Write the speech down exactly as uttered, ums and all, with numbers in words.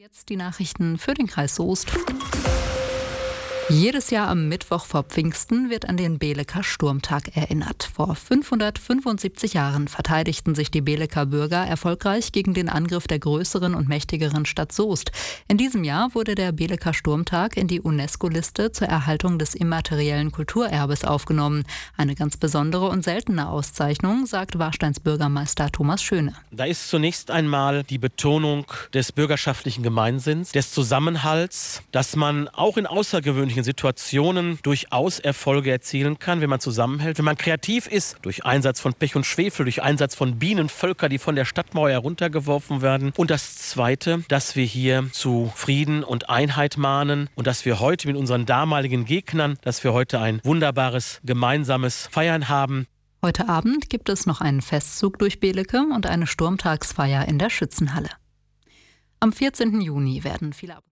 Jetzt die Nachrichten für den Kreis Soest. Jedes Jahr am Mittwoch vor Pfingsten wird an den Beeleker Sturmtag erinnert. Vor fünfhundertfünfundsiebzig Jahren verteidigten sich die Beeleker Bürger erfolgreich gegen den Angriff der größeren und mächtigeren Stadt Soest. In diesem Jahr wurde der Beeleker Sturmtag in die UNESCO-Liste zur Erhaltung des immateriellen Kulturerbes aufgenommen. Eine ganz besondere und seltene Auszeichnung, sagt Warsteins Bürgermeister Thomas Schöne. Da ist zunächst einmal die Betonung des bürgerschaftlichen Gemeinsinns, des Zusammenhalts, dass man auch in außergewöhnlichen Situationen durchaus Erfolge erzielen kann, wenn man zusammenhält, wenn man kreativ ist, durch Einsatz von Pech und Schwefel, durch Einsatz von Bienenvölker, die von der Stadtmauer heruntergeworfen werden. Und das Zweite, dass wir hier zu Frieden und Einheit mahnen und dass wir heute mit unseren damaligen Gegnern, dass wir heute ein wunderbares gemeinsames Feiern haben. Heute Abend gibt es noch einen Festzug durch Beeleke und eine Sturmtagsfeier in der Schützenhalle. Am vierzehnten Juni werden viele